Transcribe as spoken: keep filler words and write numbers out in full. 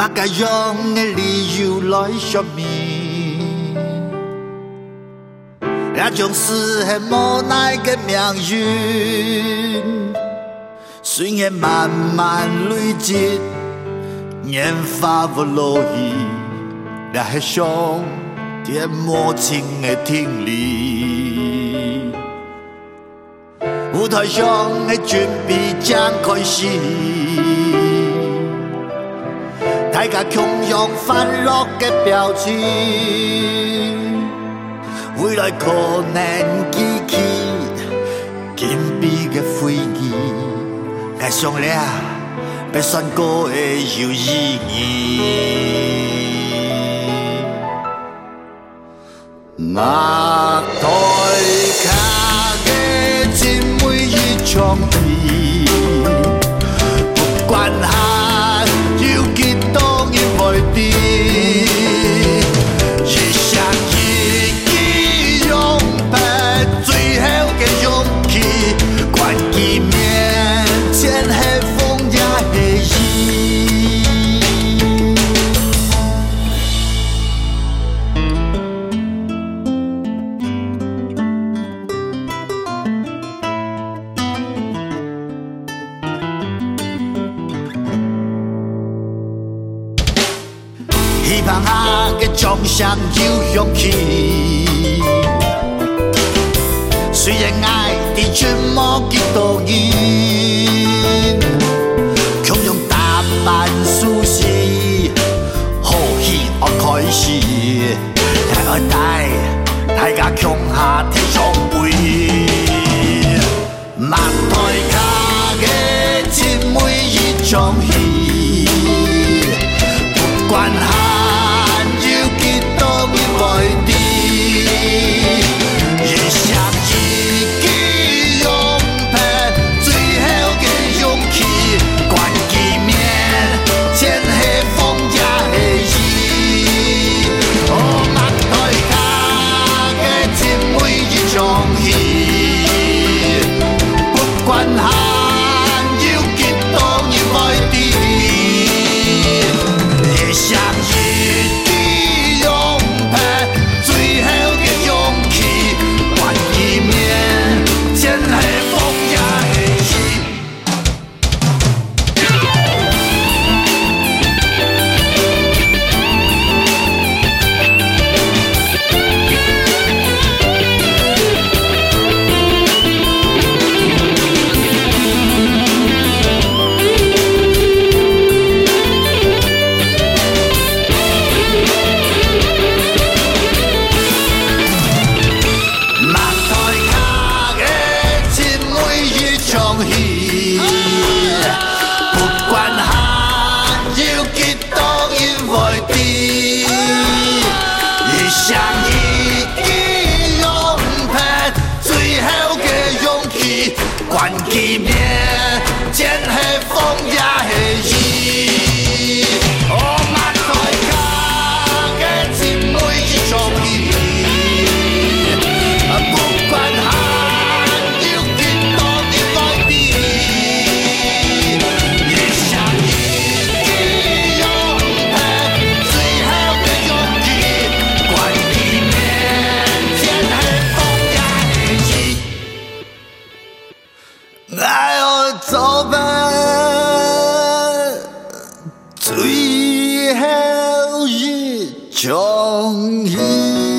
嘛该用的理由来说明，也总是很无奈的命运，虽然慢慢累积，年华不落意，也是上天无情的天理。舞台上的准备将开始。 大家共用欢乐的表情，未来可能记起紧闭的回忆，爱上了要选过的有意义。马台下的真每一场戏，不管它有几多。 一生一起拥抱，最后的勇气，关于面前的风也是希望下个奖项有勇气，虽然爱的全无几多人，强用打扮舒适，好戏我开始，大爱带大家强下天上飞，马台下的真每一场戏，不管下。 关起面前的风也是伊，哦，马台下的真每一场戏，不管寒有几多的外地，一生一起拥抱最后的勇气，关起面前的风也是伊。 爱我走吧，最后一场戏。